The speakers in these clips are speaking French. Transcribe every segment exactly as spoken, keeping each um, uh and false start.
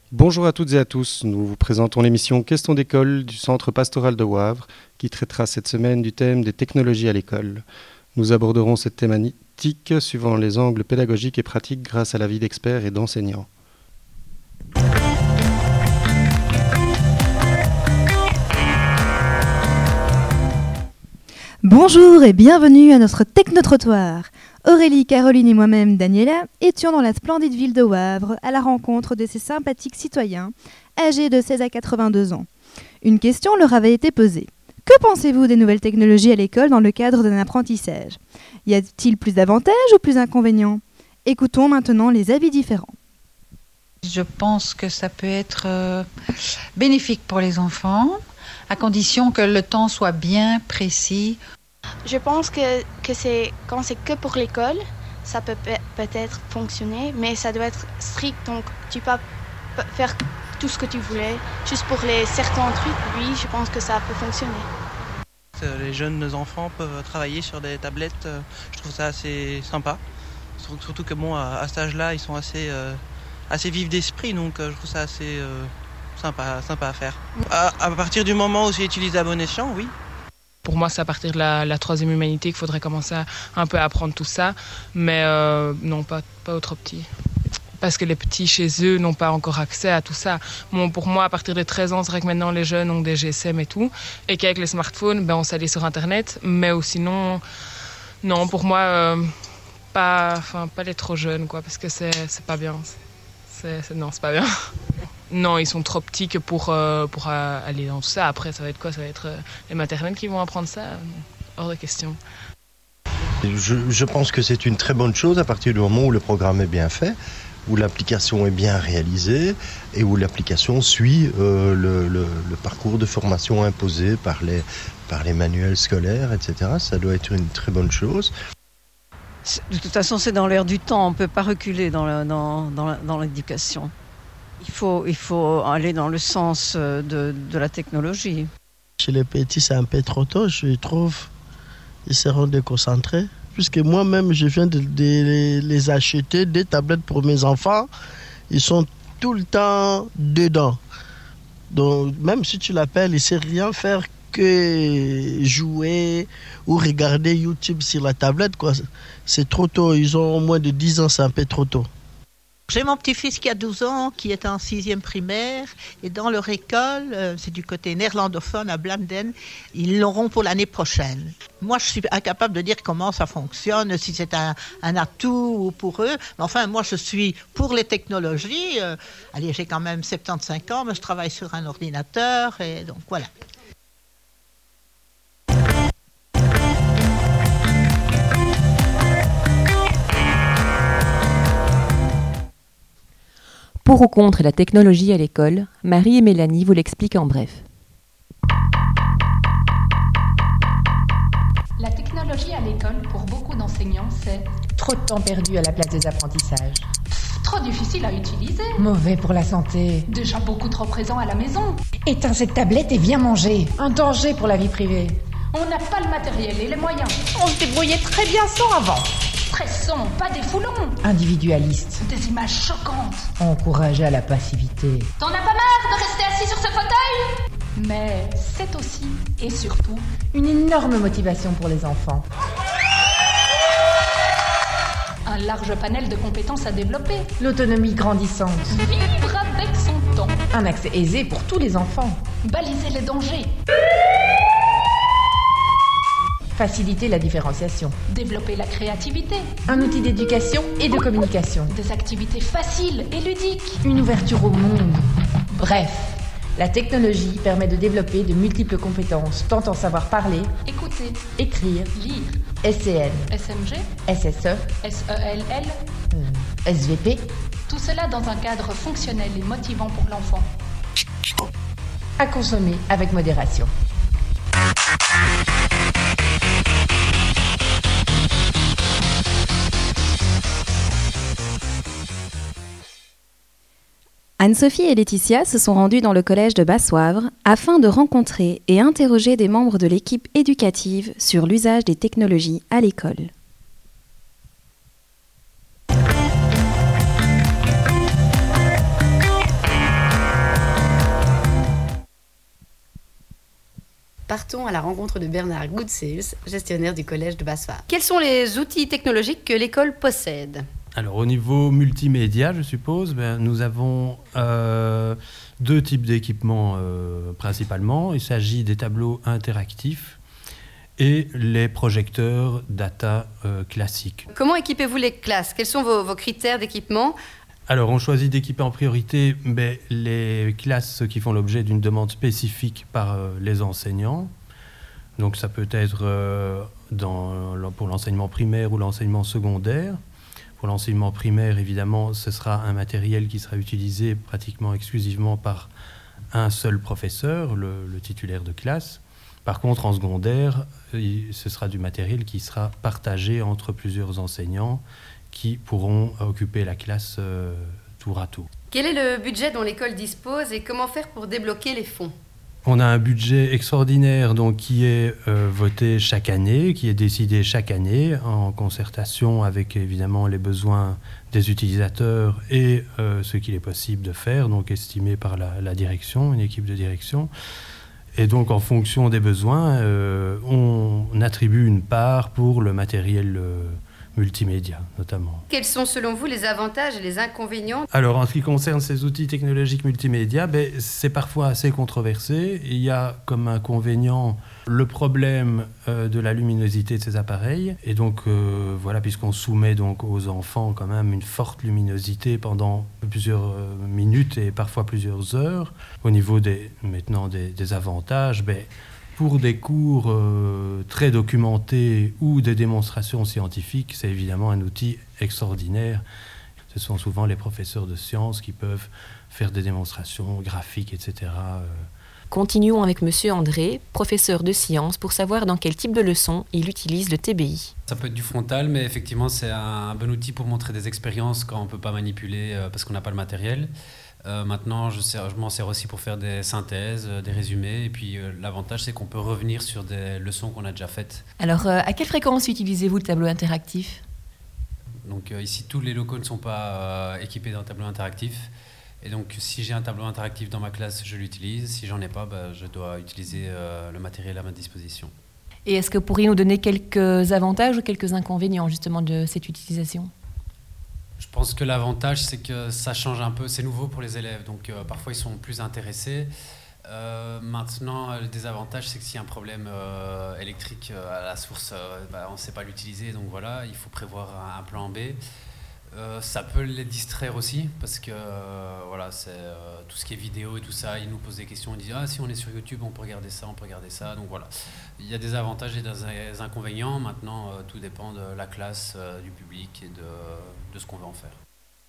Bonjour à toutes et à tous, nous vous présentons l'émission Questions d'école du Centre pastoral de Wavre qui traitera cette semaine du thème des technologies à l'école. Nous aborderons cette thématique suivant les angles pédagogiques et pratiques grâce à l'avis d'experts et d'enseignants. Bonjour et bienvenue à notre Technotrottoir. Aurélie, Caroline et moi-même, Daniela, étions dans la splendide ville de Wavre à la rencontre de ces sympathiques citoyens âgés de seize à quatre-vingt-deux ans. Une question leur avait été posée. Que pensez-vous des nouvelles technologies à l'école dans le cadre d'un apprentissage ? Y a-t-il plus d'avantages ou plus d'inconvénients ? Écoutons maintenant les avis différents. Je pense que ça peut être euh, bénéfique pour les enfants, à condition que le temps soit bien précis. Je pense que, que c'est, quand c'est que pour l'école, ça peut pe- peut-être fonctionner, mais ça doit être strict, donc tu peux pas faire tout ce que tu voulais. Juste pour les certains trucs, oui, je pense que ça peut fonctionner. Les jeunes enfants peuvent travailler sur des tablettes, je trouve ça assez sympa. Surtout que bon, à, à cet âge-là, ils sont assez, euh, assez vifs d'esprit, donc je trouve ça assez euh, sympa, sympa à faire. À, à partir du moment où c'est utilisé à bon escient, oui. Pour moi, c'est à partir de la, la troisième humanité qu'il faudrait commencer à un peu à apprendre tout ça, mais euh, non, pas, pas aux trop petits. Parce que les petits chez eux n'ont pas encore accès à tout ça. Bon, pour moi, à partir de treize ans, c'est vrai que maintenant les jeunes ont des G S M et tout, et qu'avec les smartphones, ben, on sait aller sur Internet, mais ou sinon, non, pour moi, euh, pas, enfin, pas les trop jeunes, quoi, parce que c'est, c'est pas bien. C'est, c'est, non, c'est pas bien. Non, ils sont trop petits que pour, euh, pour euh, aller dans tout ça. Après, ça va être quoi ? Ça va être euh, les maternelles qui vont apprendre ça ? Hors de question. Je, je pense que c'est une très bonne chose à partir du moment où le programme est bien fait, où l'application est bien réalisée et où l'application suit euh, le, le, le parcours de formation imposé par les, par les manuels scolaires, et cetera. Ça doit être une très bonne chose. De toute façon, c'est dans l'air du temps. On ne peut pas reculer dans, la, dans, dans, la, dans l'éducation. Il faut, il faut aller dans le sens de, de la technologie. Chez les petits, c'est un peu trop tôt, je trouve. Ils seront déconcentrés. Puisque moi-même, je viens de, de les acheter des tablettes pour mes enfants. Ils sont tout le temps dedans. Donc, même si tu l'appelles, il ne sait rien faire que jouer ou regarder YouTube sur la tablette, quoi. C'est trop tôt. Ils ont moins de dix ans, c'est un peu trop tôt. J'ai mon petit-fils qui a douze ans, qui est en sixième primaire, et dans leur école, euh, c'est du côté néerlandophone à Blamden, ils l'auront pour l'année prochaine. Moi, je suis incapable de dire comment ça fonctionne, si c'est un, un atout pour eux, mais enfin, moi, je suis pour les technologies. Euh, allez, j'ai quand même soixante-quinze ans, mais je travaille sur un ordinateur, et donc voilà. Pour ou contre la technologie à l'école, Marie et Mélanie vous l'expliquent en bref. La technologie à l'école, pour beaucoup d'enseignants, c'est trop de temps perdu à la place des apprentissages. Pff, trop difficile à utiliser. Mauvais pour la santé. Déjà beaucoup trop présent à la maison. Éteins cette tablette et viens manger. Un danger pour la vie privée. On n'a pas le matériel et les moyens. On se débrouillait très bien sans avant. Stressant, pas des foulons. Individualiste. Des images choquantes. Encourager à la passivité. T'en as pas marre de rester assis sur ce fauteuil ? Mais c'est aussi, et surtout, une énorme motivation pour les enfants. Un large panel de compétences à développer. L'autonomie grandissante. Vivre avec son temps. Un accès aisé pour tous les enfants. Baliser les dangers. Faciliter la différenciation. Développer la créativité. Un outil d'éducation et de communication. Des activités faciles et ludiques. Une ouverture au monde. Bref, la technologie permet de développer de multiples compétences, tant en savoir parler, écouter, écrire, lire, S C N, S M G, S S E, S E L L, euh, S V P. Tout cela dans un cadre fonctionnel et motivant pour l'enfant. À consommer avec modération. Anne-Sophie et Laetitia se sont rendues dans le collège de Basse-Wavre afin de rencontrer et interroger des membres de l'équipe éducative sur l'usage des technologies à l'école. partons à la rencontre de Bernard Goodsales, gestionnaire du collège de Basse-Fare. Quels sont les outils technologiques que l'école possède ? Alors au niveau multimédia, je suppose, ben, nous avons euh, deux types d'équipements euh, principalement. Il s'agit des tableaux interactifs et les projecteurs data euh, classiques. Comment équipez-vous les classes ? Quels sont vos, vos critères d'équipement ? Alors on choisit d'équiper en priorité ben, les classes qui font l'objet d'une demande spécifique par euh, les enseignants. Donc ça peut être euh, dans, pour l'enseignement primaire ou l'enseignement secondaire. Pour l'enseignement primaire, évidemment, ce sera un matériel qui sera utilisé pratiquement exclusivement par un seul professeur, le, le titulaire de classe. Par contre, en secondaire, ce sera du matériel qui sera partagé entre plusieurs enseignants qui pourront occuper la classe euh, tour à tour. Quel est le budget dont l'école dispose et comment faire pour débloquer les fonds ? On a un budget extraordinaire donc, qui est euh, voté chaque année, qui est décidé chaque année en concertation avec évidemment les besoins des utilisateurs et euh, ce qu'il est possible de faire, donc estimé par la, la direction, une équipe de direction. Et donc en fonction des besoins, euh, on, on attribue une part pour le matériel euh, multimédia notamment. Quels sont selon vous les avantages et les inconvénients ? Alors en ce qui concerne ces outils technologiques multimédia, ben, c'est parfois assez controversé. Il y a comme inconvénient le problème euh, de la luminosité de ces appareils. Et donc euh, voilà, puisqu'on soumet donc aux enfants quand même une forte luminosité pendant plusieurs euh, minutes et parfois plusieurs heures. Au niveau des, maintenant des, des avantages, ben, pour des cours euh, très documentés ou des démonstrations scientifiques, c'est évidemment un outil extraordinaire. Ce sont souvent les professeurs de sciences qui peuvent faire des démonstrations graphiques, et cetera. Continuons avec Monsieur André, professeur de sciences, pour savoir dans quel type de leçon il utilise le T B I. Ça peut être du frontal, mais effectivement, c'est un bon outil pour montrer des expériences quand on ne peut pas manipuler euh, parce qu'on n'a pas le matériel. Euh, maintenant, je, sers, je m'en sers aussi pour faire des synthèses, euh, des résumés. Et puis, euh, l'avantage, c'est qu'on peut revenir sur des leçons qu'on a déjà faites. Alors, euh, à quelle fréquence utilisez-vous le tableau interactif ? Donc, euh, ici, tous les locaux ne sont pas euh, équipés d'un tableau interactif. Et donc, si j'ai un tableau interactif dans ma classe, je l'utilise. Si j'en ai pas, bah, je dois utiliser euh, le matériel à ma disposition. Et est-ce que vous pourriez nous donner quelques avantages ou quelques inconvénients, justement, de cette utilisation ? Je pense que l'avantage, c'est que ça change un peu, c'est nouveau pour les élèves, donc euh, parfois ils sont plus intéressés. Euh, maintenant, le désavantage, c'est que s'il y a un problème euh, électrique euh, à la source, euh, bah, on ne sait pas l'utiliser, donc voilà, il faut prévoir un, un plan B. Euh, ça peut les distraire aussi, parce que euh, voilà, c'est, euh, tout ce qui est vidéo et tout ça, ils nous posent des questions, ils disent « Ah, si on est sur YouTube, on peut regarder ça, on peut regarder ça », donc voilà. Il y a des avantages et des inconvénients, maintenant euh, tout dépend de la classe, euh, du public et de, de ce qu'on veut en faire.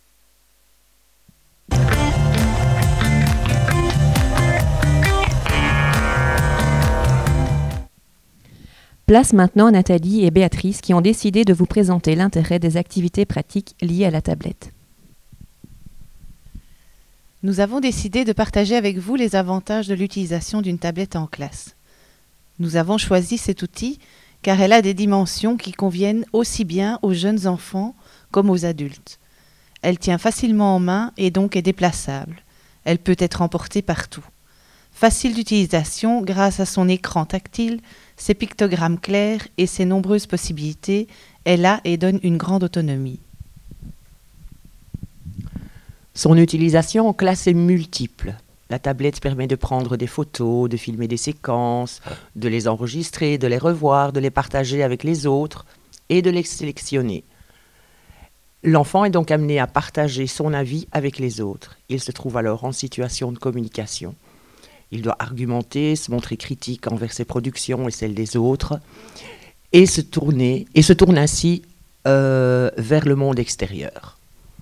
Place maintenant à Nathalie et Béatrice qui ont décidé de vous présenter l'intérêt des activités pratiques liées à la tablette. Nous avons décidé de partager avec vous les avantages de l'utilisation d'une tablette en classe. Nous avons choisi cet outil car elle a des dimensions qui conviennent aussi bien aux jeunes enfants comme aux adultes. Elle tient facilement en main et donc est déplaçable. Elle peut être emportée partout. Facile d'utilisation grâce à son écran tactile, ses pictogrammes clairs et ses nombreuses possibilités, elle a et donne une grande autonomie. Son utilisation en classe est multiple. La tablette permet de prendre des photos, de filmer des séquences, de les enregistrer, de les revoir, de les partager avec les autres et de les sélectionner. L'enfant est donc amené à partager son avis avec les autres. Il se trouve alors en situation de communication. Il doit argumenter, se montrer critique envers ses productions et celles des autres, et se tourner, et se tourne ainsi euh, vers le monde extérieur.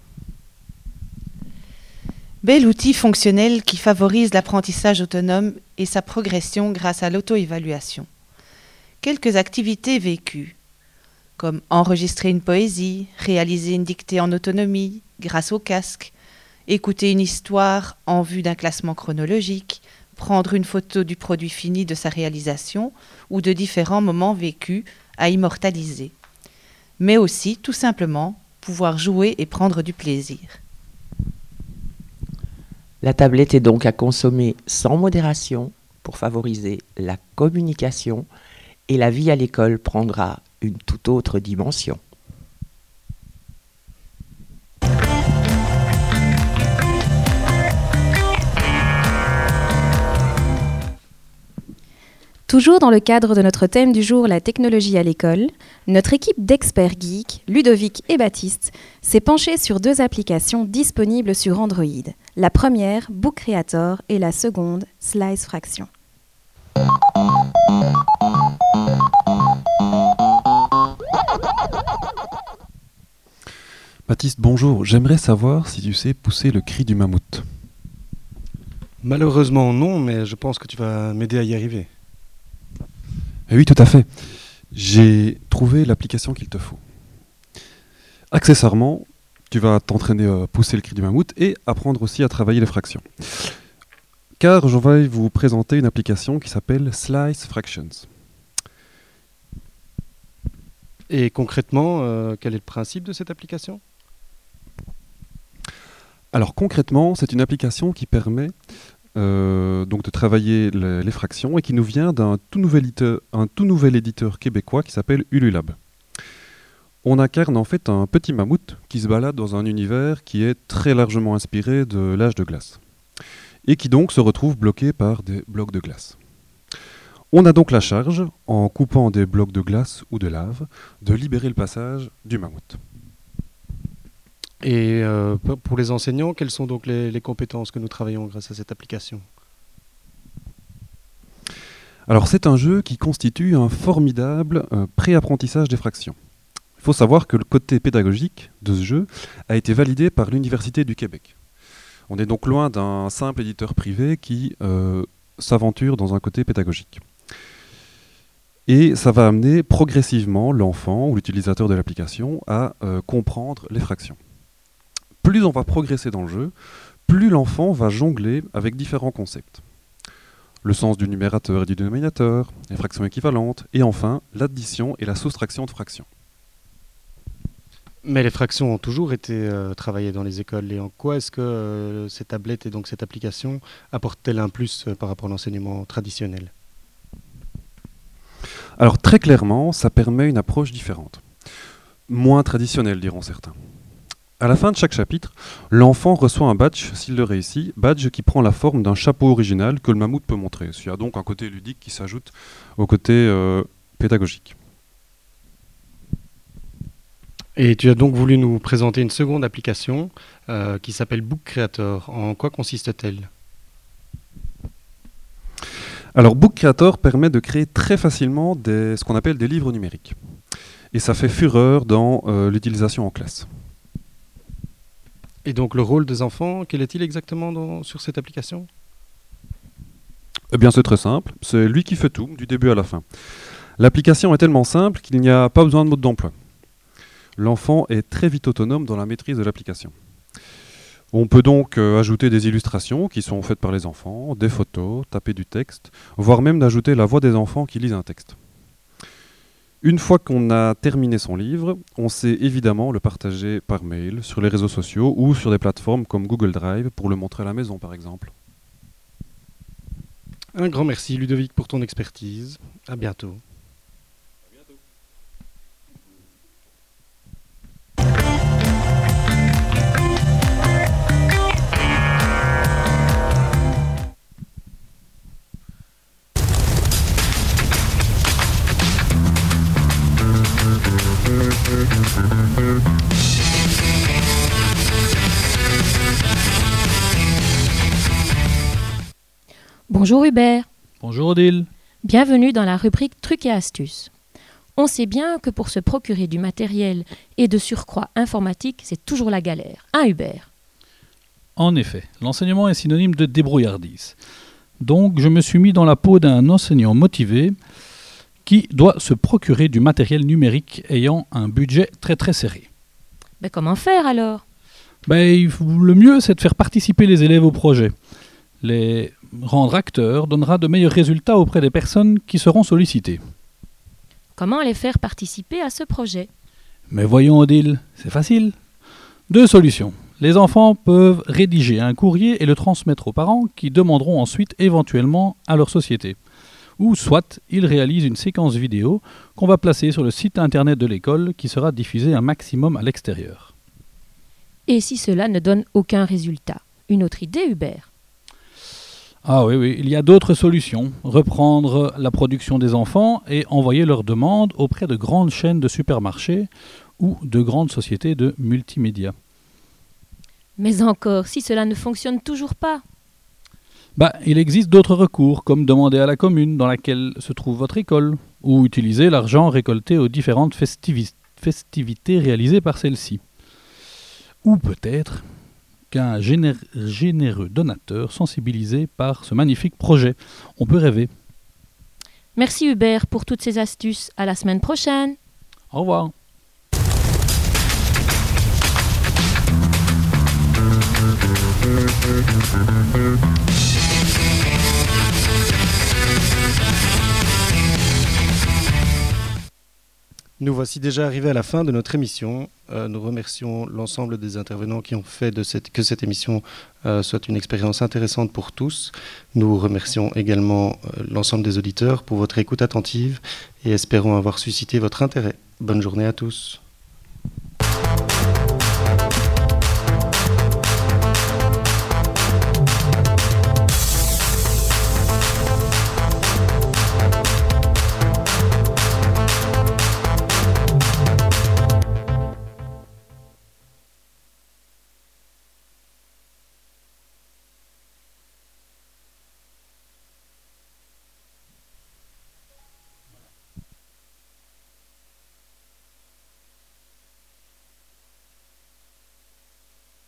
Bel outil fonctionnel qui favorise l'apprentissage autonome et sa progression grâce à l'auto-évaluation. Quelques activités vécues, comme enregistrer une poésie, réaliser une dictée en autonomie grâce au casque, écouter une histoire en vue d'un classement chronologique, prendre une photo du produit fini de sa réalisation ou de différents moments vécus à immortaliser. Mais aussi, tout simplement, pouvoir jouer et prendre du plaisir. La tablette est donc à consommer sans modération pour favoriser la communication et la vie à l'école prendra une toute autre dimension. Toujours dans le cadre de notre thème du jour, la technologie à l'école, notre équipe d'experts geeks, Ludovic et Baptiste, s'est penchée sur deux applications disponibles sur Android. La première, Book Creator, et la seconde, Slice Fraction. Baptiste, bonjour. J'aimerais savoir si tu sais pousser le cri du mammouth. Malheureusement non, mais je pense que tu vas m'aider à y arriver. Eh oui, tout à fait. J'ai trouvé l'application qu'il te faut. Accessoirement, tu vas t'entraîner à pousser le cri du mammouth et apprendre aussi à travailler les fractions. Car je vais vous présenter une application qui s'appelle Slice Fractions. Et concrètement, euh, quel est le principe de cette application ? Alors concrètement, c'est une application qui permet euh, donc de travailler les, les fractions et qui nous vient d'un tout nouvel éditeur, un tout nouvel éditeur québécois qui s'appelle Ululab. On incarne en fait un petit mammouth qui se balade dans un univers qui est très largement inspiré de l'âge de glace et qui donc se retrouve bloqué par des blocs de glace. On a donc la charge, en coupant des blocs de glace ou de lave, de libérer le passage du mammouth. Et euh, pour les enseignants, quelles sont donc les, les compétences que nous travaillons grâce à cette application ? Alors c'est un jeu qui constitue un formidable euh, pré-apprentissage des fractions. Il faut savoir que le côté pédagogique de ce jeu a été validé par l'Université du Québec. On est donc loin d'un simple éditeur privé qui euh, s'aventure dans un côté pédagogique. Et ça va amener progressivement l'enfant ou l'utilisateur de l'application à euh, comprendre les fractions. Plus on va progresser dans le jeu, plus l'enfant va jongler avec différents concepts. Le sens du numérateur et du dénominateur, les fractions équivalentes, et enfin l'addition et la soustraction de fractions. Mais les fractions ont toujours été euh, travaillées dans les écoles. Et en quoi est-ce que euh, ces tablettes et donc cette application apportent-elles un plus euh, par rapport à l'enseignement traditionnel ? Alors très clairement, ça permet une approche différente. Moins traditionnelle, diront certains. À la fin de chaque chapitre, l'enfant reçoit un badge s'il le réussit, badge qui prend la forme d'un chapeau original que le mammouth peut montrer. Il y a donc un côté ludique qui s'ajoute au côté euh, pédagogique. Et tu as donc voulu nous présenter une seconde application euh, qui s'appelle Book Creator. En quoi consiste-t-elle ? Alors Book Creator permet de créer très facilement des, ce qu'on appelle des livres numériques. Et ça fait fureur dans euh, l'utilisation en classe. Et donc le rôle des enfants, quel est-il exactement dans, sur cette application ? Eh bien c'est très simple, c'est lui qui fait tout, du début à la fin. L'application est tellement simple qu'il n'y a pas besoin de mode d'emploi. L'enfant est très vite autonome dans la maîtrise de l'application. On peut donc euh, ajouter des illustrations qui sont faites par les enfants, des photos, taper du texte, voire même d'ajouter la voix des enfants qui lisent un texte. Une fois qu'on a terminé son livre, on sait évidemment le partager par mail, sur les réseaux sociaux ou sur des plateformes comme Google Drive pour le montrer à la maison par exemple. Un grand merci Ludovic pour ton expertise. À bientôt. Bonjour Hubert. Bonjour Odile. Bienvenue dans la rubrique Trucs et astuces. On sait bien que pour se procurer du matériel et de surcroît informatique, c'est toujours la galère. Hein Hubert ? En effet, l'enseignement est synonyme de débrouillardise. Donc je me suis mis dans la peau d'un enseignant motivé qui doit se procurer du matériel numérique ayant un budget très très serré. Ben comment faire alors ? Ben, le mieux c'est de faire participer les élèves au projet. Les rendre acteurs donnera de meilleurs résultats auprès des personnes qui seront sollicitées. Comment les faire participer à ce projet ? Mais voyons Odile, c'est facile. Deux solutions. Les enfants peuvent rédiger un courrier et le transmettre aux parents qui demanderont ensuite éventuellement à leur société. Ou soit ils réalisent une séquence vidéo qu'on va placer sur le site internet de l'école qui sera diffusée un maximum à l'extérieur. Et si cela ne donne aucun résultat? Une autre idée, Hubert? Ah oui, oui, il y a d'autres solutions. Reprendre la production des enfants et envoyer leurs demandes auprès de grandes chaînes de supermarchés ou de grandes sociétés de multimédia. Mais encore, si cela ne fonctionne toujours pas? Bah, il existe d'autres recours, comme demander à la commune dans laquelle se trouve votre école, ou utiliser l'argent récolté aux différentes festivi- festivités réalisées par celle-ci. Ou peut-être qu'un géné- généreux donateur sensibilisé par ce magnifique projet. On peut rêver. Merci Hubert pour toutes ces astuces. À la semaine prochaine. Au revoir. Nous voici déjà arrivés à la fin de notre émission. Euh, nous remercions l'ensemble des intervenants qui ont fait de cette, que cette émission euh, soit une expérience intéressante pour tous. Nous remercions également euh, l'ensemble des auditeurs pour votre écoute attentive et espérons avoir suscité votre intérêt. Bonne journée à tous.